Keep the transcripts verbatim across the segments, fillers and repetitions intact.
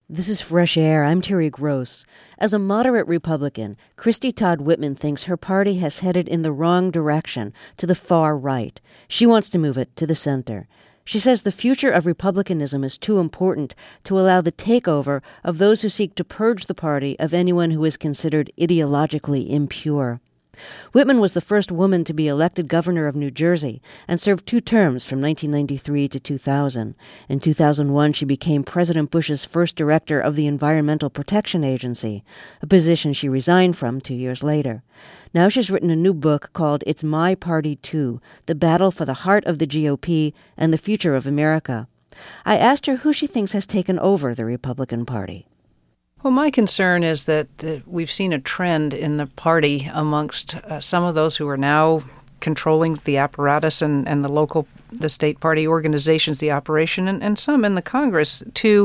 This is Fresh Air. I'm Terry Gross. As a moderate Republican, Christy Todd Whitman thinks her party has headed in the wrong direction, to the far right. She wants to move it to the center. She says the future of Republicanism is too important to allow the takeover of those who seek to purge the party of anyone who is considered ideologically impure. Whitman was the first woman to be elected governor of New Jersey and served two terms from nineteen ninety-three to two thousand. In two thousand one, she became President Bush's first director of the Environmental Protection Agency, a position she resigned from two years later. Now she's written a new book called It's My Party Too, The Battle for the Heart of the G O P and the Future of America. I asked her who she thinks has taken over the Republican Party. Well, my concern is that, that we've seen a trend in the party amongst uh, some of those who are now controlling the apparatus and, and the local, the state party organizations, the operation, and, and some in the Congress to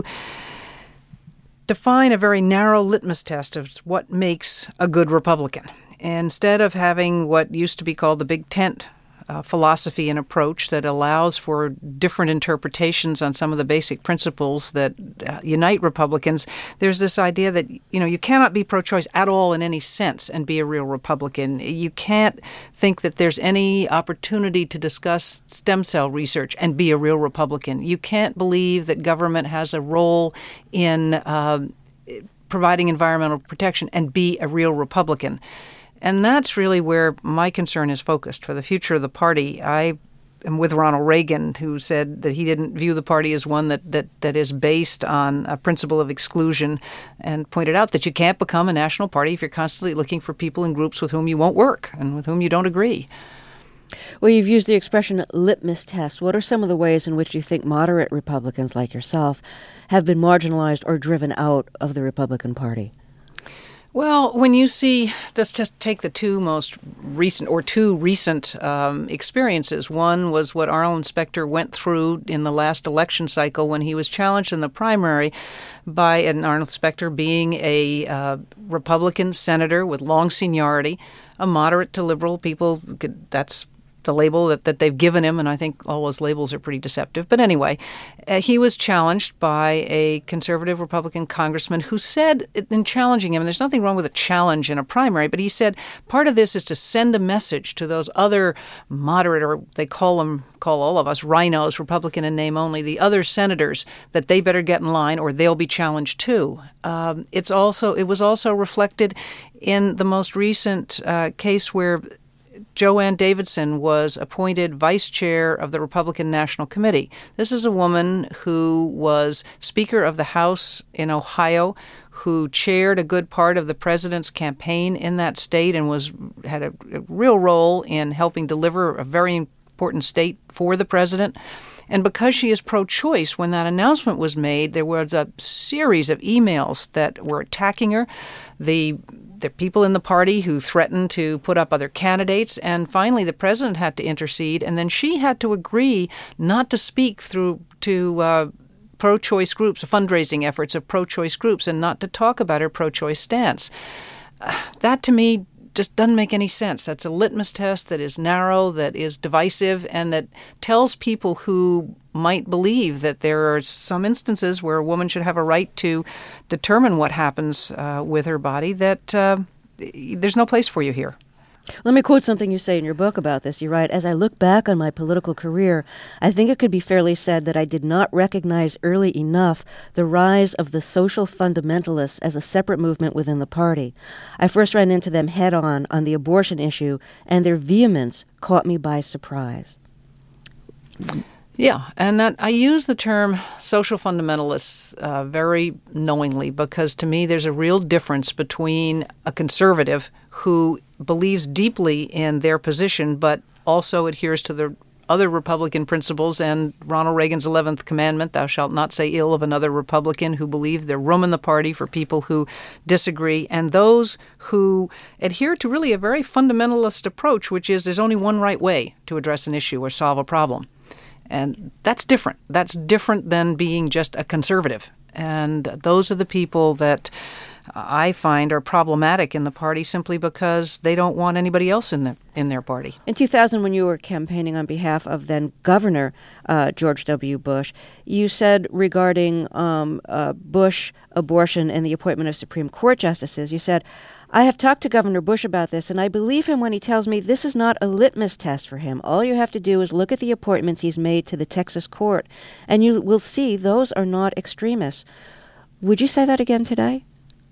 define a very narrow litmus test of what makes a good Republican. Instead of having what used to be called the big tent Uh, philosophy and approach that allows for different interpretations on some of the basic principles that uh, unite Republicans, there's this idea that, you know, you cannot be pro-choice at all in any sense and be a real Republican. You can't think that there's any opportunity to discuss stem cell research and be a real Republican. You can't believe that government has a role in uh, providing environmental protection and be a real Republican. And that's really where my concern is focused for the future of the party. I am with Ronald Reagan, who said that he didn't view the party as one that, that, that is based on a principle of exclusion, and pointed out that you can't become a national party if you're constantly looking for people and groups with whom you won't work and with whom you don't agree. Well, you've used the expression litmus test. What are some of the ways in which you think moderate Republicans like yourself have been marginalized or driven out of the Republican Party? Well, when you see, let's just take the two most recent or two recent um, experiences. One was what Arlen Specter went through in the last election cycle when he was challenged in the primary by, and Arlen Specter being a uh, Republican senator with long seniority, a moderate to liberal. People, could, that's the label that, that they've given him, and I think all those labels are pretty deceptive. But anyway, uh, he was challenged by a conservative Republican congressman who said, in challenging him, and there's nothing wrong with a challenge in a primary, but he said part of this is to send a message to those other moderate, or they call them, call all of us rhinos, Republican in name only, the other senators, that they better get in line or they'll be challenged too. Um, it's also, it was also reflected in the most recent uh, case where Joanne Davidson was appointed vice chair of the Republican National Committee. This is a woman who was Speaker of the House in Ohio, who chaired a good part of the president's campaign in that state and was had a, a real role in helping deliver a very important state for the president. And because she is pro-choice, when that announcement was made, there was a series of emails that were attacking her. The There are people in the party who threatened to put up other candidates, and finally the president had to intercede, and then she had to agree not to speak through to uh, pro-choice groups, fundraising efforts of pro-choice groups, and not to talk about her pro-choice stance. Uh, that, to me, just doesn't make any sense. That's a litmus test that is narrow, that is divisive, and that tells people who might believe that there are some instances where a woman should have a right to determine what happens uh, with her body, that uh, there's no place for you here. Let me quote something you say in your book about this. You write, "As I look back on my political career, I think it could be fairly said that I did not recognize early enough the rise of the social fundamentalists as a separate movement within the party. I first ran into them head-on on the abortion issue, and their vehemence caught me by surprise." Yeah, and that I use the term social fundamentalists uh, very knowingly, because to me there's a real difference between a conservative who believes deeply in their position but also adheres to the other Republican principles and Ronald Reagan's eleventh commandment, thou shalt not say ill of another Republican, who believe there's room in the party for people who disagree, and those who adhere to really a very fundamentalist approach, which is there's only one right way to address an issue or solve a problem. And that's different. That's different than being just a conservative. And those are the people that I find are problematic in the party simply because they don't want anybody else in the in their party. In two thousand, when you were campaigning on behalf of then Governor uh, George W. Bush, you said regarding um, uh, Bush, abortion, and the appointment of Supreme Court justices, you said, I have talked to Governor Bush about this, and I believe him when he tells me this is not a litmus test for him. All you have to do is look at the appointments he's made to the Texas court, and you will see those are not extremists. Would you say that again today?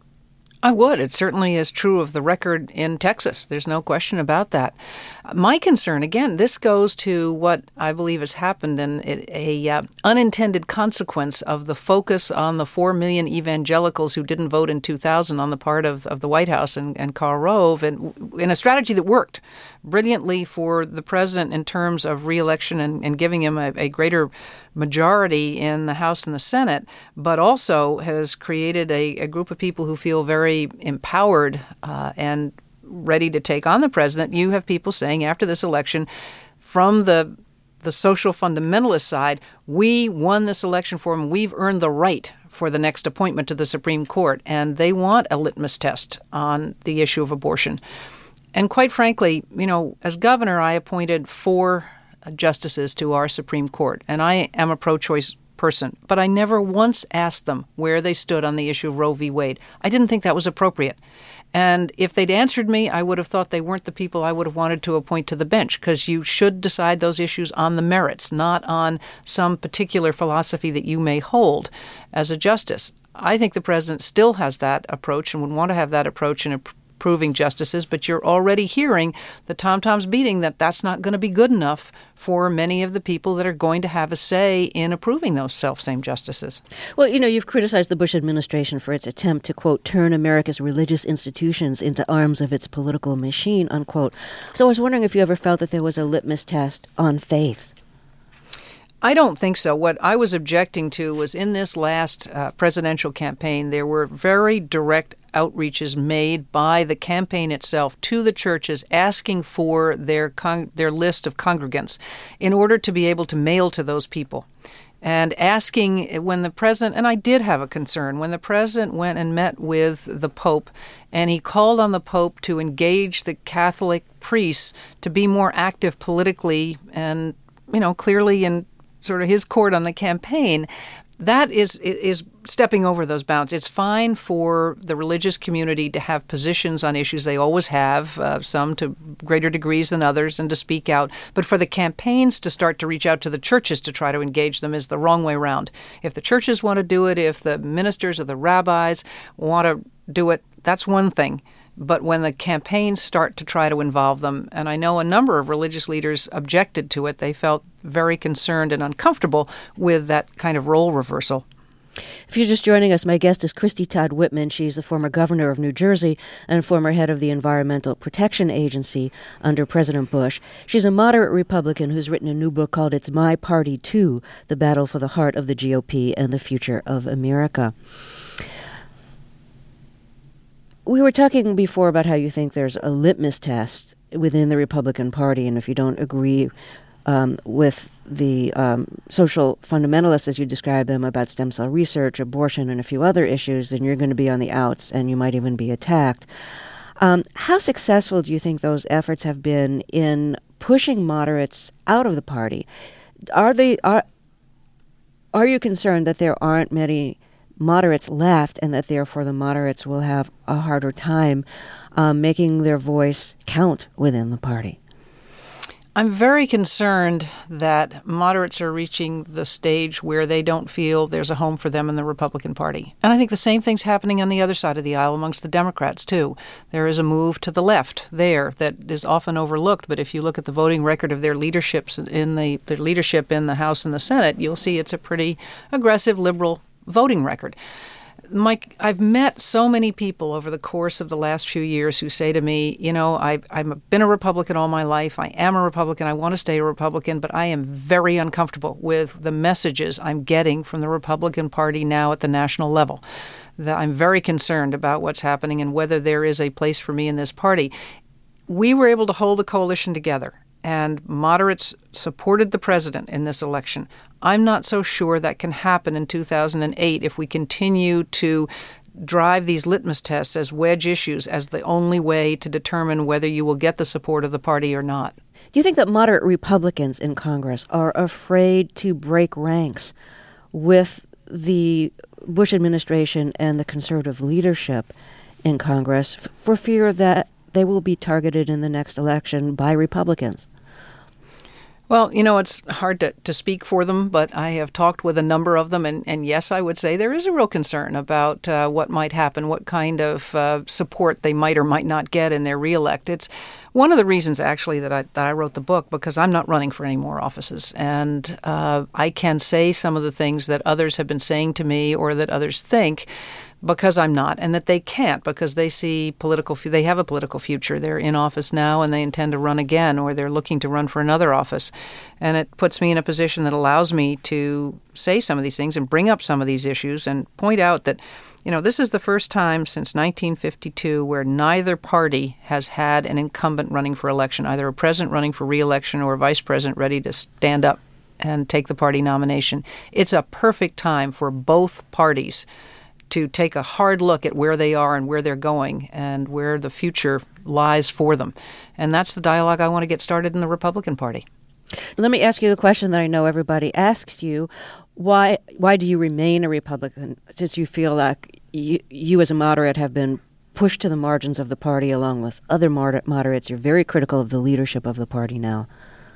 I would. It certainly is true of the record in Texas. There's no question about that. My concern, again, this goes to what I believe has happened and a, a uh, unintended consequence of the focus on the four million evangelicals who didn't vote in two thousand on the part of, of the White House and, and Karl Rove, and in a strategy that worked brilliantly for the president in terms of reelection and, and giving him a, a greater majority in the House and the Senate, but also has created a, a group of people who feel very empowered uh, and ready to take on the president. You have people saying after this election, from the the social fundamentalist side, we won this election for him. We've earned the right for the next appointment to the Supreme Court, and they want a litmus test on the issue of abortion. And quite frankly, you know, as governor, I appointed four justices to our Supreme Court, and I am a pro-choice person, but I never once asked them where they stood on the issue of Roe v. Wade. I didn't think that was appropriate. And if they'd answered me, I would have thought they weren't the people I would have wanted to appoint to the bench, because you should decide those issues on the merits, not on some particular philosophy that you may hold as a justice. I think the president still has that approach and would want to have that approach in a approving justices, but you're already hearing the tom-toms beating that that's not going to be good enough for many of the people that are going to have a say in approving those self-same justices. Well, you know, you've criticized the Bush administration for its attempt to, quote, turn America's religious institutions into arms of its political machine, unquote. So I was wondering if you ever felt that there was a litmus test on faith. I don't think so. What I was objecting to was in this last uh, presidential campaign, there were very direct outreaches made by the campaign itself to the churches asking for their con- their list of congregants in order to be able to mail to those people. And asking when the president, and I did have a concern, when the president went and met with the Pope and he called on the Pope to engage the Catholic priests to be more active politically and, you know, clearly in sort of his court on the campaign, that is is stepping over those bounds. It's fine for the religious community to have positions on issues. They always have, uh, some to greater degrees than others, and to speak out. But for the campaigns to start to reach out to the churches to try to engage them is the wrong way around. If the churches want to do it, if the ministers or the rabbis want to do it, that's one thing. But when the campaigns start to try to involve them, and I know a number of religious leaders objected to it, they felt very concerned and uncomfortable with that kind of role reversal. If you're just joining us, my guest is Christy Todd Whitman. She's the former governor of New Jersey and former head of the Environmental Protection Agency under President Bush. She's a moderate Republican who's written a new book called It's My Party Too, The Battle for the Heart of the G O P and the Future of America. We were talking before about how you think there's a litmus test within the Republican Party, and if you don't agree um, with the um, social fundamentalists, as you describe them, about stem cell research, abortion, and a few other issues, then you're going to be on the outs, and you might even be attacked. Um, how successful do you think those efforts have been in pushing moderates out of the party? Are they are are you concerned that there aren't many moderates left, and that therefore the moderates will have a harder time um, making their voice count within the party? I'm very concerned that moderates are reaching the stage where they don't feel there's a home for them in the Republican Party. And I think the same thing's happening on the other side of the aisle amongst the Democrats, too. There is a move to the left there that is often overlooked, but if you look at the voting record of their leaderships in the their leadership in the House and the Senate, you'll see it's a pretty aggressive liberal voting record. Mike, I've met so many people over the course of the last few years who say to me, you know, I've, I've been a Republican all my life. I am a Republican. I want to stay a Republican, but I am very uncomfortable with the messages I'm getting from the Republican Party now at the national level. That I'm very concerned about what's happening and whether there is a place for me in this party. We were able to hold the coalition together, and moderates supported the president in this election. I'm not so sure that can happen in two thousand eight if we continue to drive these litmus tests as wedge issues as the only way to determine whether you will get the support of the party or not. Do you think that moderate Republicans in Congress are afraid to break ranks with the Bush administration and the conservative leadership in Congress f- for fear that they will be targeted in the next election by Republicans? Well, you know, it's hard to, to speak for them, but I have talked with a number of them, and, and yes, I would say there is a real concern about uh, what might happen, what kind of uh, support they might or might not get in their reelect. It's one of the reasons, actually, that I that I wrote the book, because I'm not running for any more offices, and uh, I can say some of the things that others have been saying to me or that others think, because I'm not, and that they can't, because they see political, they have a political future. They're in office now and they intend to run again, or they're looking to run for another office. And it puts me in a position that allows me to say some of these things and bring up some of these issues and point out that, you know, this is the first time since nineteen fifty-two where neither party has had an incumbent running for election, either a president running for re-election or a vice president ready to stand up and take the party nomination. It's a perfect time for both parties to take a hard look at where they are and where they're going and where the future lies for them. And that's the dialogue I want to get started in the Republican Party. Let me ask you the question that I know everybody asks you. Why why do you remain a Republican, since you feel like you, you as a moderate have been pushed to the margins of the party along with other moder- moderates? You're very critical of the leadership of the party now.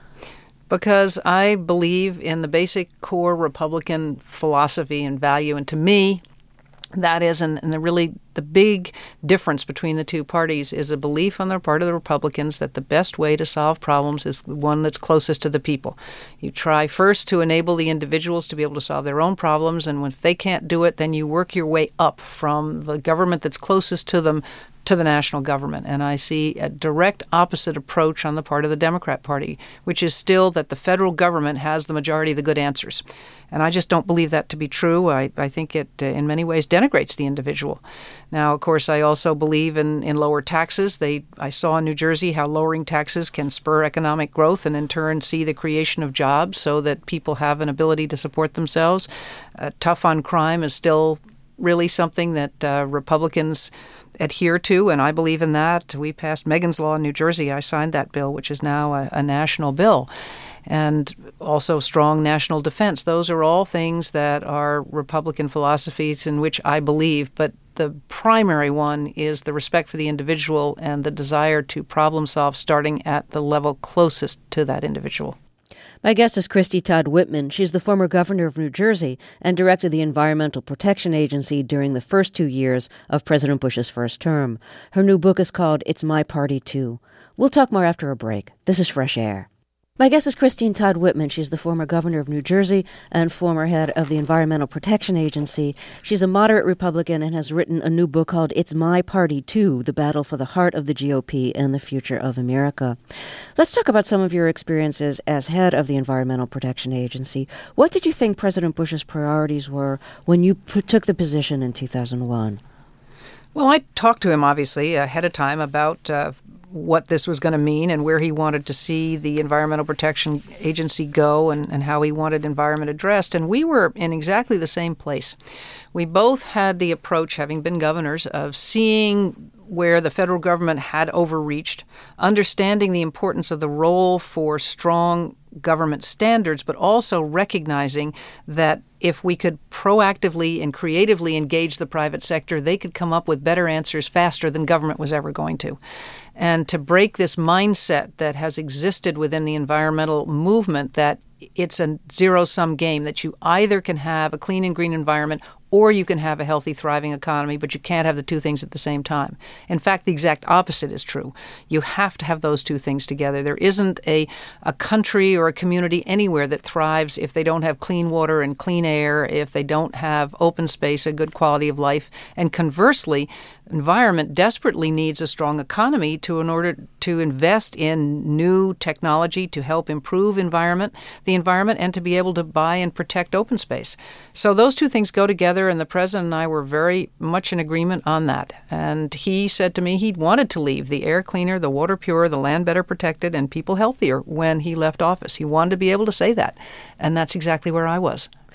Because I believe in the basic core Republican philosophy and value. And to me, that is, and, and the really the big difference between the two parties is a belief on the part of the Republicans that the best way to solve problems is the one that's closest to the people. You try first to enable the individuals to be able to solve their own problems, and when, if they can't do it, then you work your way up from the government that's closest to them to the national government. And I see a direct opposite approach on the part of the Democrat Party, which is still that the federal government has the majority of the good answers. And I just don't believe that to be true. I, I think it, uh, in many ways, denigrates the individual. Now, of course, I also believe in, in lower taxes. They, I saw in New Jersey how lowering taxes can spur economic growth and, in turn, see the creation of jobs so that people have an ability to support themselves. Uh, tough on crime is still really something that uh, Republicans adhere to, and I believe in that. We passed Megan's Law in New Jersey. I signed that bill, which is now a, a national bill. And also strong national defense. Those are all things that are Republican philosophies in which I believe, but the primary one is the respect for the individual and the desire to problem solve starting at the level closest to that individual. My guest is Christy Todd Whitman. She's the former governor of New Jersey and directed the Environmental Protection Agency during the first two years of President Bush's first term. Her new book is called It's My Party Too. We'll talk more after a break. This is Fresh Air. My guest is Christine Todd Whitman. She's the former governor of New Jersey and former head of the Environmental Protection Agency. She's a moderate Republican and has written a new book called It's My Party Too, The Battle for the Heart of the G O P and the Future of America. Let's talk about some of your experiences as head of the Environmental Protection Agency. What did you think President Bush's priorities were when you p- took the position in two thousand one? Well, I talked to him, obviously, ahead of time about uh, what this was going to mean and where he wanted to see the Environmental Protection Agency go and, and how he wanted environment addressed. And we were in exactly the same place. We both had the approach, having been governors, of seeing where the federal government had overreached, understanding the importance of the role for strong government standards, but also recognizing that if we could proactively and creatively engage the private sector, they could come up with better answers faster than government was ever going to. And to break this mindset that has existed within the environmental movement that it's a zero-sum game, that you either can have a clean and green environment or you can have a healthy, thriving economy, but you can't have the two things at the same time. In fact, the exact opposite is true. You have to have those two things together. There isn't a, a country or a community anywhere that thrives if they don't have clean water and clean air, if they don't have open space, a good quality of life. And conversely, environment desperately needs a strong economy to in order to invest in new technology to help improve environment, the environment, and to be able to buy and protect open space. So those two things go together, and the president and I were very much in agreement on that. And he said to me he wanted to leave the air cleaner, the water purer, the land better protected, and people healthier when he left office. He wanted to be able to say that, and that's exactly where I was.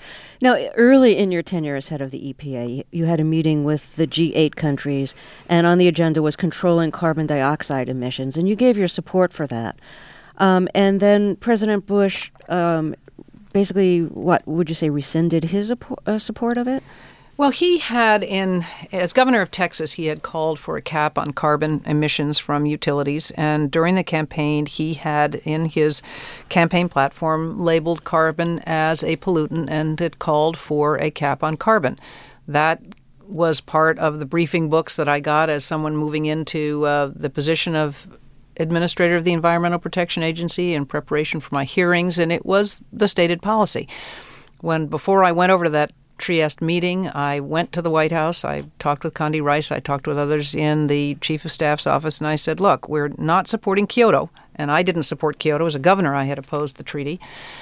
Now, early in your tenure as head of the E P A, you had a meeting with the G eight countries, and on the agenda was controlling carbon dioxide emissions, and you gave your support for that. Um, and then President Bush um, basically, what would you say, rescinded his uh, support of it? Well, he had, in as governor of Texas, he had called for a cap on carbon emissions from utilities. And during the campaign, he had in his campaign platform labeled carbon as a pollutant and had called for a cap on carbon. That was part of the briefing books that I got as someone moving into uh, the position of administrator of the Environmental Protection Agency in preparation for my hearings, and it was the stated policy. When before I went over to that Trieste meeting, I went to the White House. I talked with Condi Rice. I talked with others in the Chief of Staff's office, and I said, look, we're not supporting Kyoto, and I didn't support Kyoto. As a governor, I had opposed the treaty.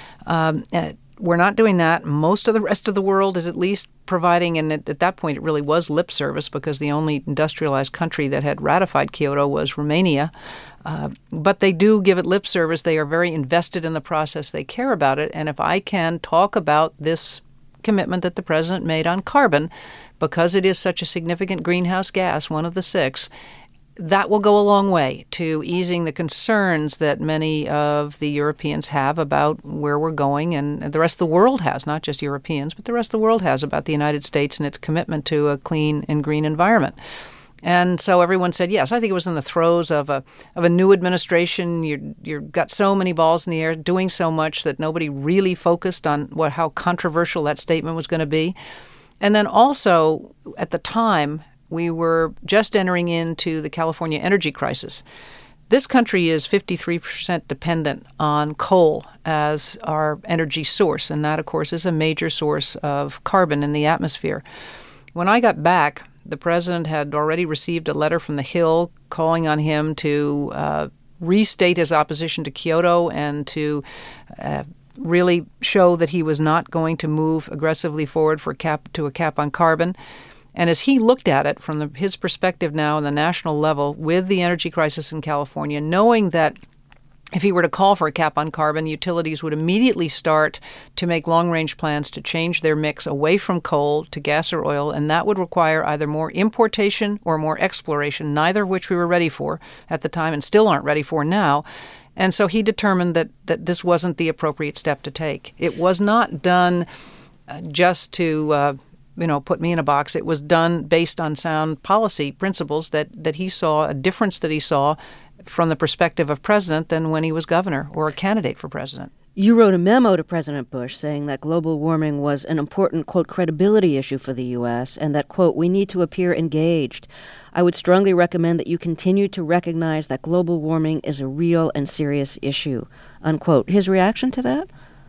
Um, we're not doing that. Most of the rest of the world is at least providing, and at, at that point it really was lip service because the only industrialized country that had ratified Kyoto was Romania. Uh, but they do give it lip service. They are very invested in the process. They care about it. And if I can talk about this commitment that the president made on carbon, because it is such a significant greenhouse gas, one of the six, that will go a long way to easing the concerns that many of the Europeans have about where we're going, and the rest of the world has, not just Europeans, but the rest of the world has about the United States and its commitment to a clean and green environment. And so everyone said yes. I think it was in the throes of a of a new administration. You you got so many balls in the air, doing so much that nobody really focused on what how controversial that statement was going to be. And then also at the time we were just entering into the California energy crisis. This country is fifty-three percent dependent on coal as our energy source, and that, of course, is a major source of carbon in the atmosphere. When I got back, the president had already received a letter from the Hill calling on him to uh, restate his opposition to Kyoto and to uh, really show that he was not going to move aggressively forward for cap to a cap on carbon. And as he looked at it from the, his perspective now on the national level with the energy crisis in California, knowing that if he were to call for a cap on carbon, utilities would immediately start to make long-range plans to change their mix away from coal to gas or oil, and that would require either more importation or more exploration, neither of which we were ready for at the time and still aren't ready for now. And so he determined that, that this wasn't the appropriate step to take. It was not done uh, just to uh, you know, put me in a box. It was done based on sound policy principles that, that he saw, a difference that he saw from the perspective of president than when he was governor or a candidate for president. You wrote a memo to President Bush saying that global warming was an important, quote, credibility issue for the U S and that, quote, we need to appear engaged. I would strongly recommend that you continue to recognize that global warming is a real and serious issue, unquote. His reaction to that?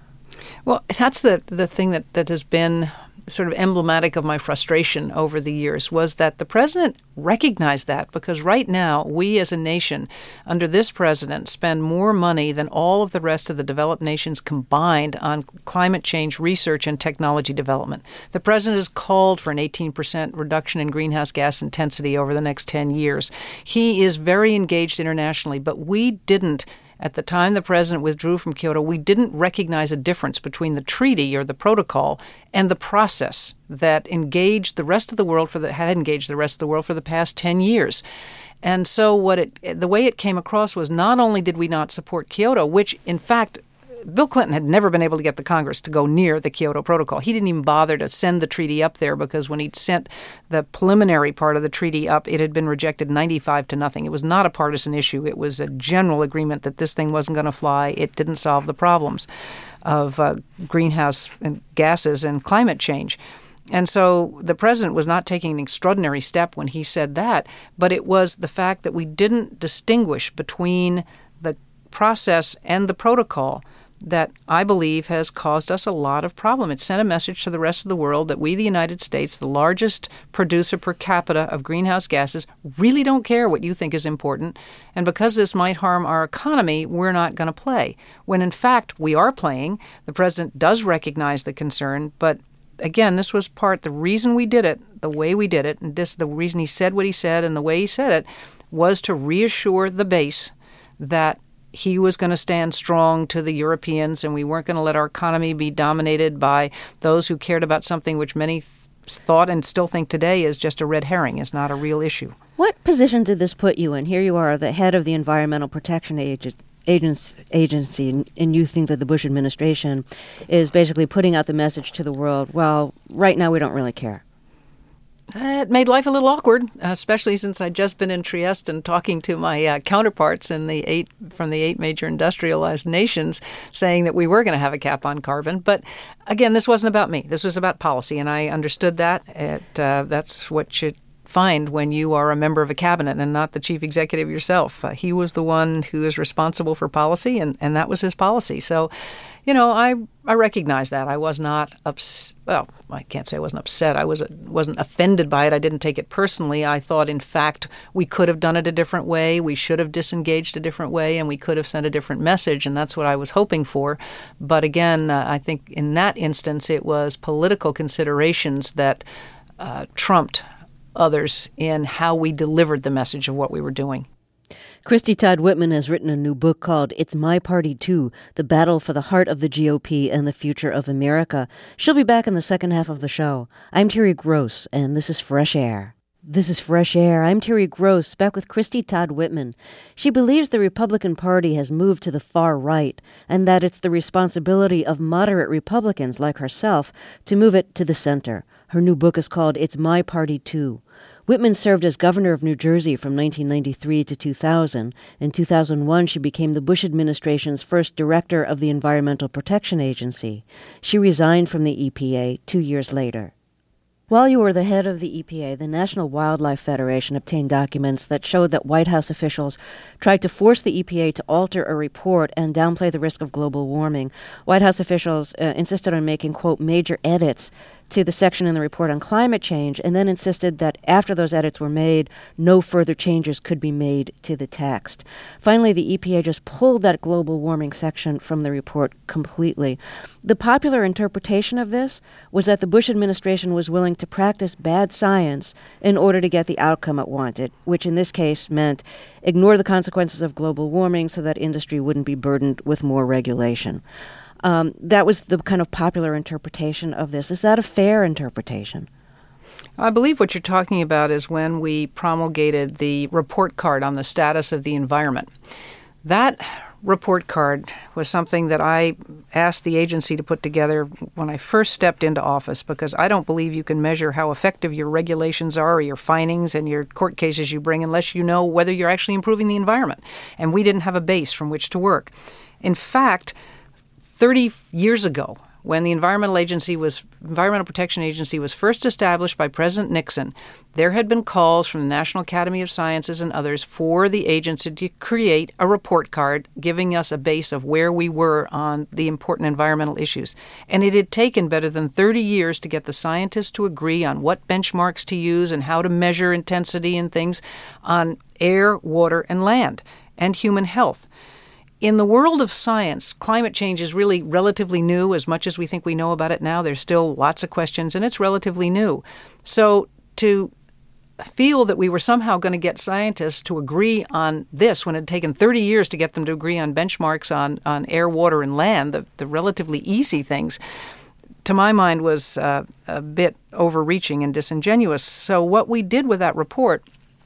Well, that's the, the thing that, that has been sort of emblematic of my frustration over the years was that the president recognized that because right now we as a nation under this president spend more money than all of the rest of the developed nations combined on climate change research and technology development. The president has called for an eighteen percent reduction in greenhouse gas intensity over the next ten years. He is very engaged internationally, but we didn't. At the time the president withdrew from Kyoto, we didn't recognize a difference between the treaty or the protocol and the process that engaged the rest of the world for the had engaged the rest of the world for the past ten years. And so what it the way it came across was not only did we not support Kyoto, which in fact Bill Clinton had never been able to get the Congress to go near the Kyoto Protocol. He didn't even bother to send the treaty up there because when he'd sent the preliminary part of the treaty up, it had been rejected ninety-five to nothing. It was not a partisan issue. It was a general agreement that this thing wasn't going to fly. It didn't solve the problems of uh, greenhouse gases and climate change. And so the president was not taking an extraordinary step when he said that, but it was the fact that we didn't distinguish between the process and the protocol that I believe has caused us a lot of problem. It sent a message to the rest of the world that we, the United States, the largest producer per capita of greenhouse gases, really don't care what you think is important. And because this might harm our economy, we're not going to play. When in fact, we are playing. The president does recognize the concern. But again, this was part, the reason we did it, the way we did it, and this, the reason he said what he said and the way he said it was to reassure the base that he was going to stand strong to the Europeans, and we weren't going to let our economy be dominated by those who cared about something which many th- thought and still think today is just a red herring, is not a real issue. What position did this put you in? Here you are, the head of the Environmental Protection Agency. agency and, and you think that the Bush administration is basically putting out the message to the world, well, right now we don't really care. It made life a little awkward, especially since I'd just been in Trieste and talking to my uh, counterparts in the eight from the eight major industrialized nations, saying that we were going to have a cap on carbon. But again, this wasn't about me. This was about policy, and I understood that. It, uh, that's what you find when you are a member of a cabinet and not the chief executive yourself. Uh, he was the one who is responsible for policy, and, and that was his policy. So, you know, I I recognize that. I was not upset. Well, I can't say I wasn't upset. I was, wasn't offended by it. I didn't take it personally. I thought, in fact, we could have done it a different way. We should have disengaged a different way, and we could have sent a different message, and that's what I was hoping for. But again, uh, I think in that instance, it was political considerations that uh, trumped others in how we delivered the message of what we were doing. Christy Todd Whitman has written a new book called It's My Party Too, The Battle for the Heart of the G O P and the Future of America. She'll be back in the second half of the show. I'm Terry Gross, and this is Fresh Air. This is Fresh Air. I'm Terry Gross, back with Christy Todd Whitman. She believes the Republican Party has moved to the far right, and that it's the responsibility of moderate Republicans like herself to move it to the center. Her new book is called It's My Party Too. Whitman served as governor of New Jersey from nineteen ninety-three to two thousand. In two thousand one, she became the Bush administration's first director of the Environmental Protection Agency. She resigned from the E P A two years later. While you were the head of the E P A, the National Wildlife Federation obtained documents that showed that White House officials tried to force the E P A to alter a report and downplay the risk of global warming. White House officials uh, insisted on making, quote, major edits to the section in the report on climate change, and then insisted that after those edits were made, no further changes could be made to the text. Finally, the E P A just pulled that global warming section from the report completely. The popular interpretation of this was that the Bush administration was willing to practice bad science in order to get the outcome it wanted, which in this case meant ignore the consequences of global warming so that industry wouldn't be burdened with more regulation. Um, that was the kind of popular interpretation of this. Is that a fair interpretation? I believe what you're talking about is when we promulgated the report card on the status of the environment. That report card was something that I asked the agency to put together when I first stepped into office, because I don't believe you can measure how effective your regulations are or your findings and your court cases you bring unless you know whether you're actually improving the environment. And we didn't have a base from which to work. In fact, thirty years ago, when the Environmental Agency was Environmental Protection Agency was first established by President Nixon, there had been calls from the National Academy of Sciences and others for the agency to create a report card giving us a base of where we were on the important environmental issues. And it had taken better than thirty years to get the scientists to agree on what benchmarks to use and how to measure intensity and things on air, water, and land, and human health. In the world of science, climate change is really relatively new. As much as we think we know about it now, there's still lots of questions, and it's relatively new. So to feel that we were somehow going to get scientists to agree on this when it had taken thirty years to get them to agree on benchmarks on, on air, water, and land, the, the relatively easy things, to my mind was uh, a bit overreaching and disingenuous. So what we did with that report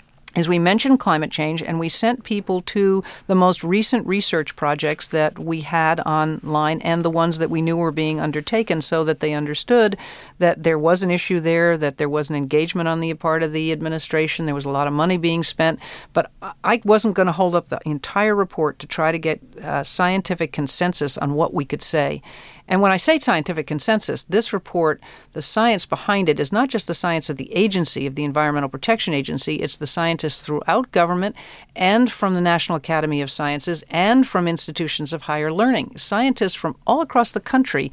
is we mentioned climate change, and we sent people to the most recent research projects that we had online and the ones that we knew were being undertaken, so that they understood that there was an issue there, that there was an engagement on the part of the administration, there was a lot of money being spent. But I wasn't going to hold up the entire report to try to get uh, scientific consensus on what we could say. And when I say scientific consensus, this report, the science behind it is not just the science of the agency, of the Environmental Protection Agency, it's the scientists throughout government and from the National Academy of Sciences and from institutions of higher learning. Scientists from all across the country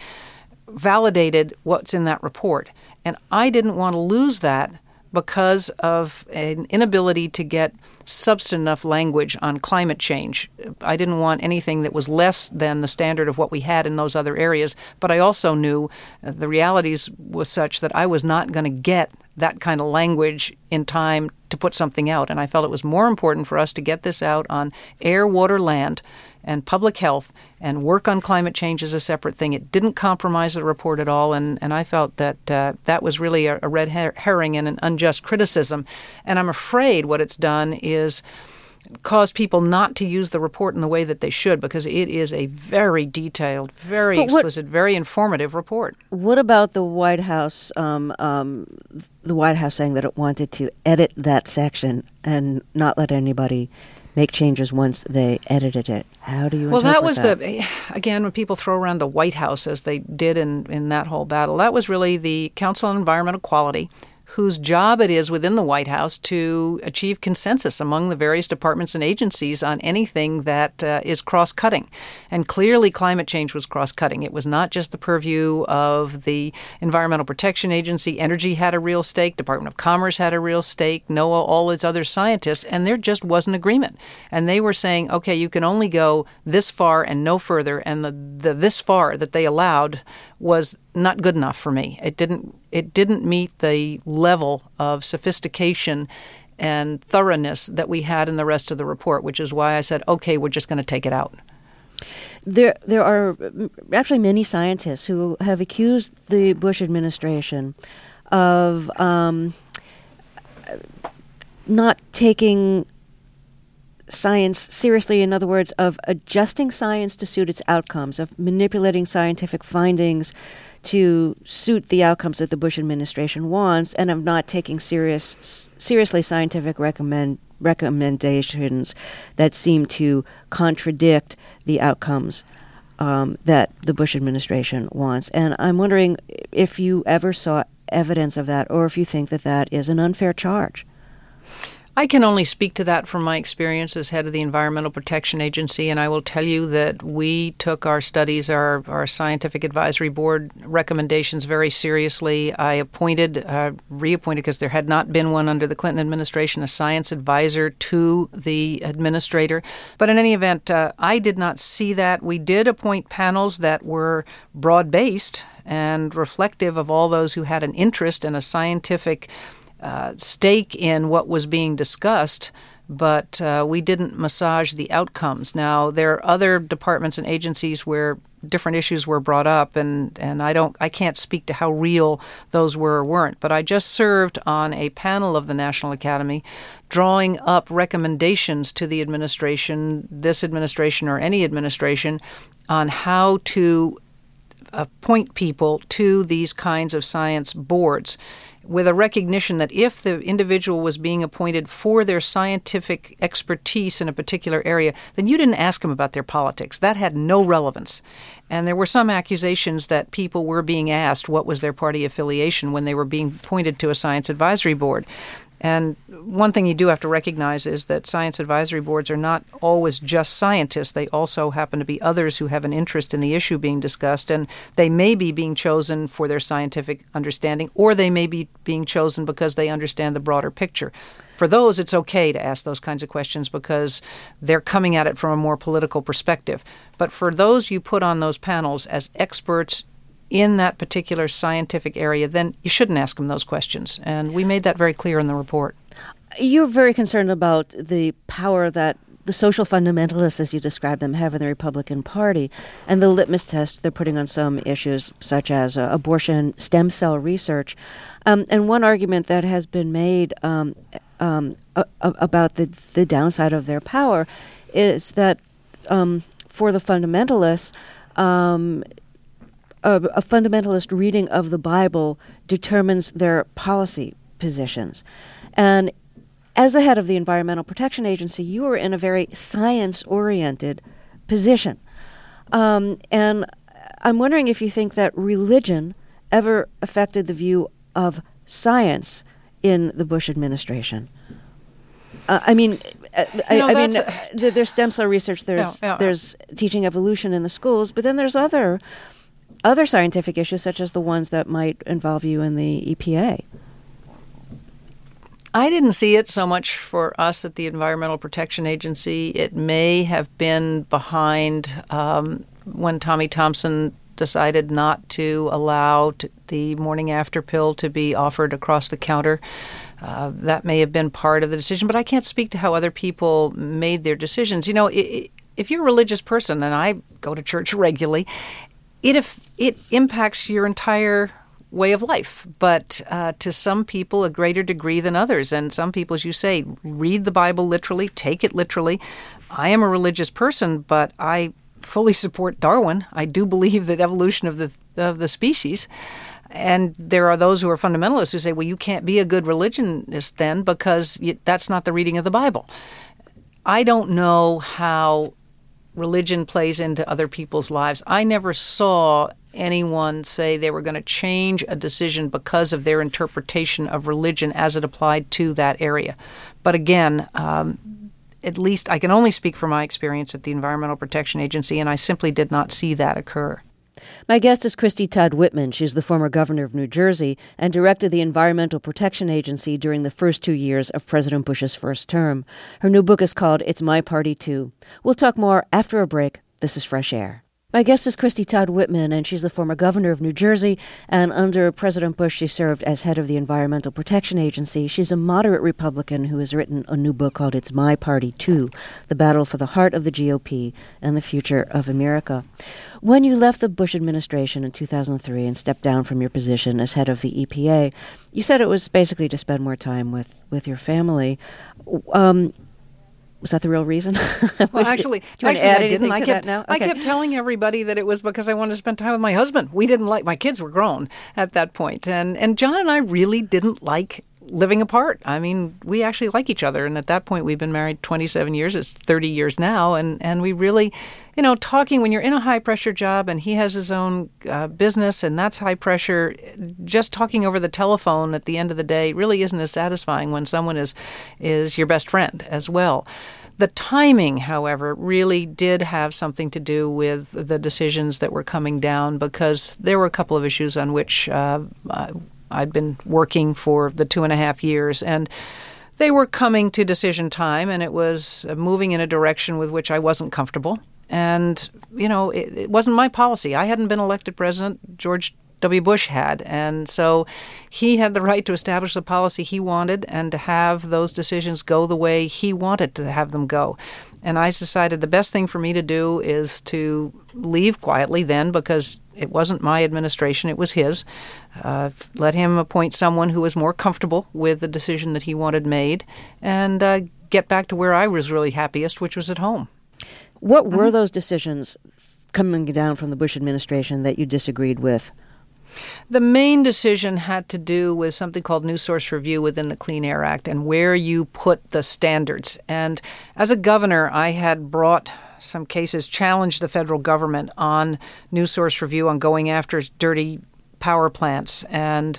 validated what's in that report. And I didn't want to lose that because of an inability to get substantive enough language on climate change. I didn't want anything that was less than the standard of what we had in those other areas, but I also knew the realities was such that I was not going to get that kind of language in time to put something out. And I felt it was more important for us to get this out on air, water, land, and public health, and work on climate change as a separate thing. It didn't compromise the report at all, and, and I felt that uh, that was really a, a red her- herring and an unjust criticism. And I'm afraid what it's done is cause people not to use the report in the way that they should, because it is a very detailed, very what, explicit, very informative report. What about the White House, um, um, the White House saying that it wanted to edit that section and not let anybody make changes once they edited it? How do you well, interpret that was that? the, again, when people throw around the White House as they did in, in that whole battle, that was really the Council on Environmental Quality, whose job it is within the White House to achieve consensus among the various departments and agencies on anything that uh, is cross-cutting. And clearly climate change was cross-cutting. It was not just the purview of the Environmental Protection Agency. Energy had a real stake. Department of Commerce had a real stake. NOAA, all its other scientists. And there just wasn't agreement. And they were saying, okay, you can only go this far and no further. And the, the this far that they allowed was not good enough for me. It didn't it didn't meet the level of sophistication and thoroughness that we had in the rest of the report, which is why I said, okay, we're just going to take it out. There there are actually many scientists who have accused the Bush administration of um, not taking science seriously, in other words, of adjusting science to suit its outcomes, of manipulating scientific findings to suit the outcomes that the Bush administration wants, and of not taking serious, seriously scientific recommend, recommendations that seem to contradict the outcomes um, that the Bush administration wants. And I'm wondering if you ever saw evidence of that, or if you think that that is an unfair charge. I can only speak to that from my experience as head of the Environmental Protection Agency, and I will tell you that we took our studies, our, our scientific advisory board recommendations very seriously. I appointed, uh, reappointed, because there had not been one under the Clinton administration, a science advisor to the administrator. But in any event, uh, I did not see that. We did appoint panels that were broad-based and reflective of all those who had an interest in a scientific Uh, stake in what was being discussed, but uh, we didn't massage the outcomes. Now, there are other departments and agencies where different issues were brought up, and, and I don't, I can't speak to how real those were or weren't. But I just served on a panel of the National Academy drawing up recommendations to the administration, this administration or any administration, on how to appoint people to these kinds of science boards, with a recognition that if the individual was being appointed for their scientific expertise in a particular area, then you didn't ask them about their politics. That had no relevance. And there were some accusations that people were being asked what was their party affiliation when they were being appointed to a science advisory board. And one thing you do have to recognize is that science advisory boards are not always just scientists. They also happen to be others who have an interest in the issue being discussed, and they may be being chosen for their scientific understanding, or they may be being chosen because they understand the broader picture. For those, it's okay to ask those kinds of questions because they're coming at it from a more political perspective. But for those you put on those panels as experts in that particular scientific area, then you shouldn't ask them those questions. And we made that very clear in the report. You're very concerned about the power that the social fundamentalists, as you describe them, have in the Republican Party, and the litmus test they're putting on some issues such as uh, abortion, stem cell research. Um, and one argument that has been made um, um, a- a- about the, the downside of their power is that um, for the fundamentalists, um, a, a fundamentalist reading of the Bible determines their policy positions. And as the head of the Environmental Protection Agency, you are in a very science-oriented position. Um, and I'm wondering if you think that religion ever affected the view of science in the Bush administration. Uh, I mean, I, you know, I mean, a, there's stem cell research, there's yeah, yeah. there's teaching evolution in the schools, but then there's other other scientific issues, such as the ones that might involve you in the E P A. I didn't see it so much for us at the Environmental Protection Agency. It may have been behind um, when Tommy Thompson decided not to allow t- the morning after pill to be offered across the counter. Uh, that may have been part of the decision, but I can't speak to how other people made their decisions. You know, it, if you're a religious person, and I go to church regularly, it if it impacts your entire way of life, but uh, to some people a greater degree than others. And some people, as you say, read the Bible literally, take it literally. I am a religious person, but I fully support Darwin. I do believe that evolution of the of the species. And there are those who are fundamentalists who say, well, you can't be a good religionist then because you, that's not the reading of the Bible. I don't know how religion plays into other people's lives. I never saw anyone say they were going to change a decision because of their interpretation of religion as it applied to that area. But again, um, at least I can only speak from my experience at the Environmental Protection Agency, and I simply did not see that occur. My guest is Christy Todd Whitman. She's the former governor of New Jersey and directed the Environmental Protection Agency during the first two years of President Bush's first term. Her new book is called It's My Party Too. We'll talk more after a break. This is Fresh Air. My guest is Christy Todd Whitman, and she's the former governor of New Jersey, and under President Bush, she served as head of the Environmental Protection Agency. She's a moderate Republican who has written a new book called It's My Party Too, The Battle for the Heart of the G O P and the Future of America. When you left the Bush administration in two thousand three and stepped down from your position as head of the E P A, you said it was basically to spend more time with, with your family. Um, Was that the real reason? Well, actually, Do you actually add I didn't. I to kept, that now? I Okay. kept telling everybody that it was because I wanted to spend time with my husband. We didn't like, my kids were grown at that point. And, and John and I really didn't like living apart. I mean, we actually like each other. And at that point, we've been married twenty-seven years. It's thirty years now. And, and we really, you know, talking when you're in a high-pressure job and he has his own uh, business and that's high pressure, just talking over the telephone at the end of the day really isn't as satisfying when someone is is your best friend as well. The timing, however, really did have something to do with the decisions that were coming down because there were a couple of issues on which uh, I'd been working for the two and a half years. And they were coming to decision time, and it was moving in a direction with which I wasn't comfortable. And, you know, it, it wasn't my policy. I hadn't been elected president. George W. Bush had. And so he had the right to establish the policy he wanted and to have those decisions go the way he wanted to have them go. And I decided the best thing for me to do is to leave quietly then because it wasn't my administration, it was his. Uh, let him appoint someone who was more comfortable with the decision that he wanted made and uh, get back to where I was really happiest, which was at home. What were those decisions coming down from the Bush administration that you disagreed with? The main decision had to do with something called New Source Review within the Clean Air Act and where you put the standards. And as a governor, I had brought some cases, challenged the federal government on New Source Review on going after dirty power plants. And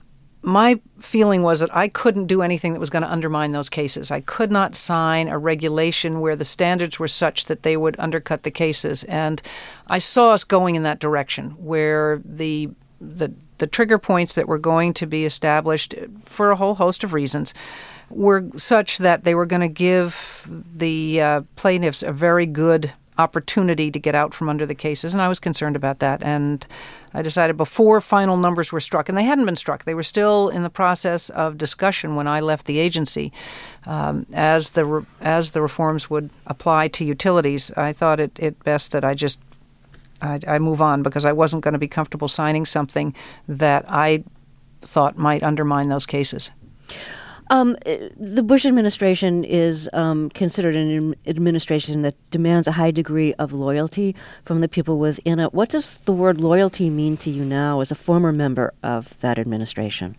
my feeling was that I couldn't do anything that was going to undermine those cases. I could not sign a regulation where the standards were such that they would undercut the cases. And I saw us going in that direction where the the the trigger points that were going to be established for a whole host of reasons were such that they were going to give the uh, plaintiffs a very good opportunity to get out from under the cases, and I was concerned about that. And I decided before final numbers were struck, and they hadn't been struck, they were still in the process of discussion when I left the agency, um, as the re- as the reforms would apply to utilities, I thought it, it best that I just I, I move on because I wasn't going to be comfortable signing something that I thought might undermine those cases. Um, the Bush administration is um, considered an administration that demands a high degree of loyalty from the people within it. What does the word loyalty mean to you now as a former member of that administration?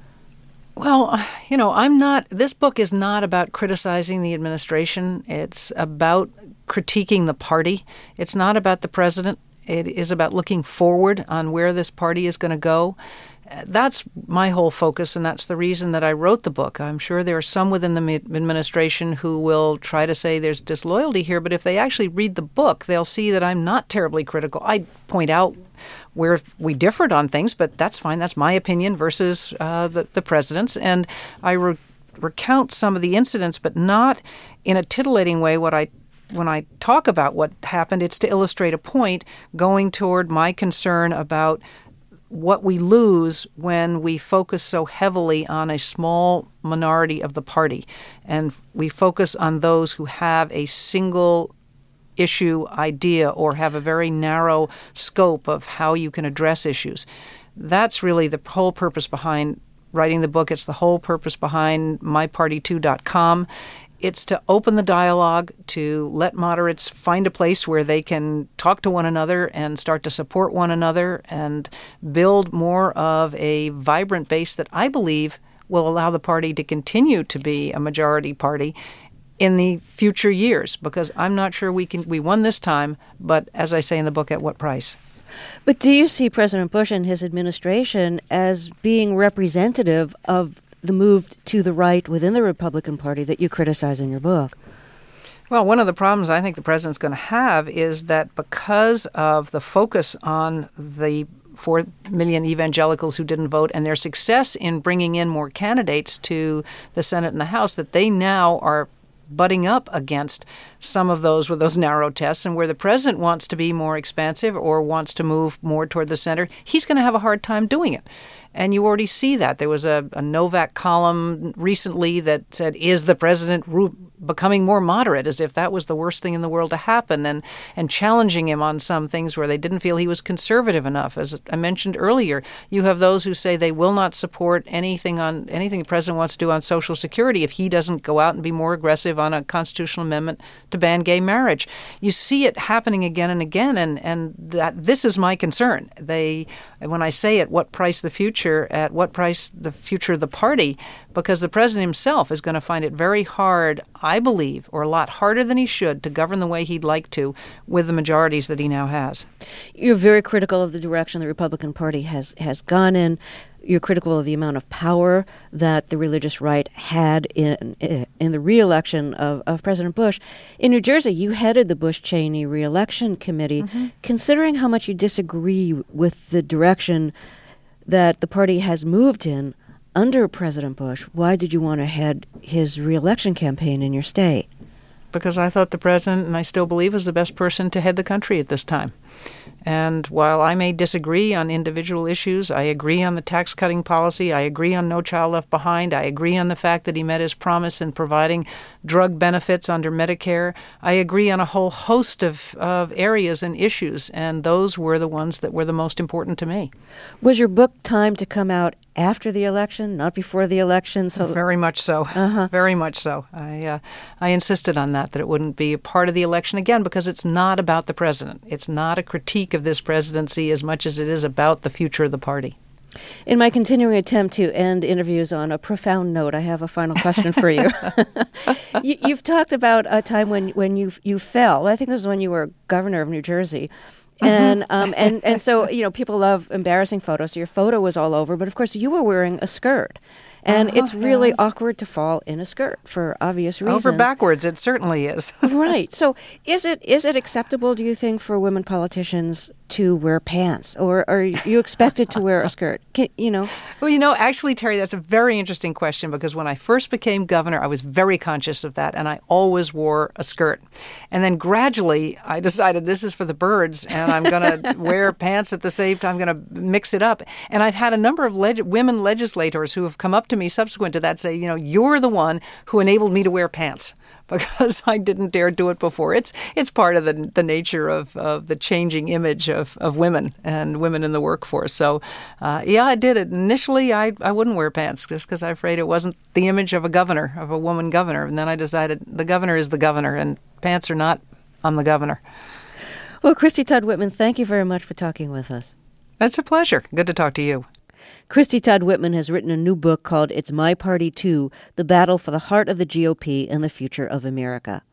Well, you know, I'm not, this book is not about criticizing the administration. It's about critiquing the party. It's not about the president. It is about looking forward on where this party is going to go. That's my whole focus, and that's the reason that I wrote the book. I'm sure there are some within the administration who will try to say there's disloyalty here, but if they actually read the book, they'll see that I'm not terribly critical. I point out where we differed on things, but that's fine. That's my opinion versus uh, the, the president's, and I re- recount some of the incidents, but not in a titillating way. What I when I talk about what happened, it's to illustrate a point going toward my concern about what we lose when we focus so heavily on a small minority of the party, and we focus on those who have a single issue idea or have a very narrow scope of how you can address issues. That's really the whole purpose behind writing the book. It's the whole purpose behind my party two dot com. It's to open the dialogue, to let moderates find a place where they can talk to one another and start to support one another and build more of a vibrant base that I believe will allow the party to continue to be a majority party in the future years, because I'm not sure we can. We won this time, but as I say in the book, at what price? But do you see President Bush and his administration as being representative of the move to the right within the Republican Party that you criticize in your book? Well, one of the problems I think the president's going to have is that because of the focus on the four million evangelicals who didn't vote and their success in bringing in more candidates to the Senate and the House, that they now are butting up against some of those with those narrow tests, and where the president wants to be more expansive or wants to move more toward the center, he's going to have a hard time doing it. And you already see that. There was a, a Novak column recently that said, is the president ru- becoming more moderate, as if that was the worst thing in the world to happen, and, and challenging him on some things where they didn't feel he was conservative enough. As I mentioned earlier, you have those who say they will not support anything on anything the president wants to do on Social Security if he doesn't go out and be more aggressive on a constitutional amendment to ban gay marriage. You see it happening again and again, and, and that this is my concern. They, when I say at what price the future, at what price the future of the party, because the president himself is going to find it very hard, I believe, or a lot harder than he should, to govern the way he'd like to with the majorities that he now has. You're very critical of the direction the Republican Party has, has gone in. You're critical of the amount of power that the religious right had in in the re-election of, of President Bush. In New Jersey, you headed the Bush-Cheney re-election committee. Mm-hmm. Considering how much you disagree with the direction that the party has moved in under President Bush, why did you want to head his re-election campaign in your state? Because I thought the president, and I still believe, is the best person to head the country at this time. And while I may disagree on individual issues, I agree on the tax-cutting policy, I agree on No Child Left Behind, I agree on the fact that he met his promise in providing drug benefits under Medicare, I agree on a whole host of, of areas and issues, and those were the ones that were the most important to me. Was your book timed to come out after the election, not before the election? So very much so. Uh-huh. Very much so. I uh, I insisted on that, that it wouldn't be a part of the election, again, because it's not about the president. It's not a critique of this presidency as much as it is about the future of the party. In my continuing attempt to end interviews on a profound note, I have a final question for you. you you've talked about a time when, when you you fell. I think this is when you were governor of New Jersey. And um and, and so, you know, people love embarrassing photos. So your photo was all over, but of course you were wearing a skirt. And uh-huh, it's really yes. awkward to fall in a skirt for obvious reasons. Over backwards, it certainly is. Right. So is it is it acceptable, do you think, for women politicians to wear pants? Or are you expected to wear a skirt? Can, you know? Well, you know, actually, Terry, that's a very interesting question, because when I first became governor, I was very conscious of that, and I always wore a skirt. And then gradually, I decided this is for the birds, and I'm going to wear pants at the same time. I'm going to mix it up. And I've had a number of leg- women legislators who have come up to me subsequent to that say, you know, you're the one who enabled me to wear pants, because I didn't dare do it before. It's it's part of the the nature of, of the changing image of, of women and women in the workforce. So, uh, yeah, I did it. Initially, I, I wouldn't wear pants just because I was afraid it wasn't the image of a governor, of a woman governor. And then I decided the governor is the governor, and pants are not on the governor. Well, Christy Todd Whitman, thank you very much for talking with us. It's a pleasure. Good to talk to you. Christy Todd Whitman has written a new book called It's My Party Too, The Battle for the Heart of the G O P and the Future of America.